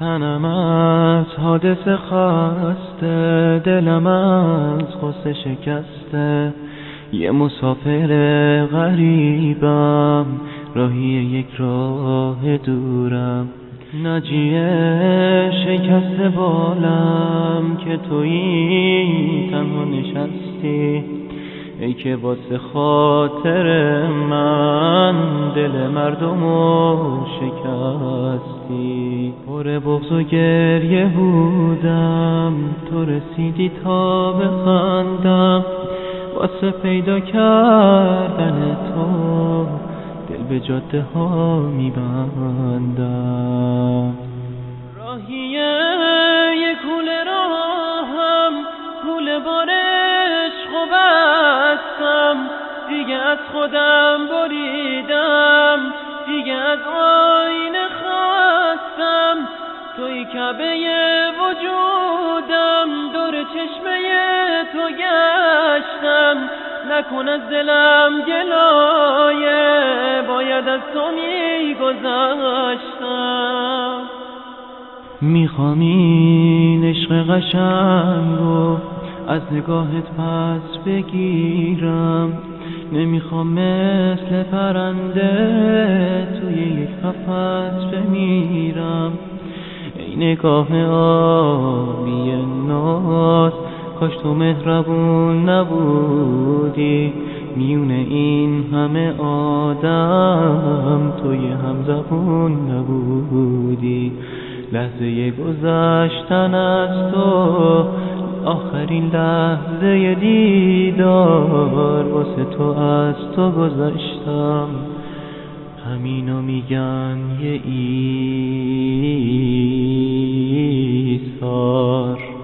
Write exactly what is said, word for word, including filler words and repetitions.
تنم از حادثه خسته، دلم از غصه شکسته، یه مسافر غریبم، راهی یک راه دورم. ناجیه شکسته بالم که تویی تنها نشستی، ای که واسه خاطر من دل مردمو شکستی. پر بغض و گریه بودم، تو رسیدی تا بخندم، واسه پیدا کردن تو دل به جاده ها میبندم. راهیه یک کوله راهم، کوله بار عشق و بستم، دیگه از خودم بریدم، دیگه از آینه خستم. توی کعبه وجودم، دور چشمه تو گشتم، نکن از دلم گلایه، باید از تو میگذشتم. میخوام این عشق قشنگو از نگاهت پس بگیرم، نمیخوام مثل پرنده توی یک قفس بمیرم. ای نگاه آبی ناز، کاش تو مهربون نبودی، میون این همه آدم توی هم زبون نبودی. لحظه گذشتن از تو، آخرین لحظه دیدار، واسه تو از تو گذشتم، همینو میگن یه ایثار.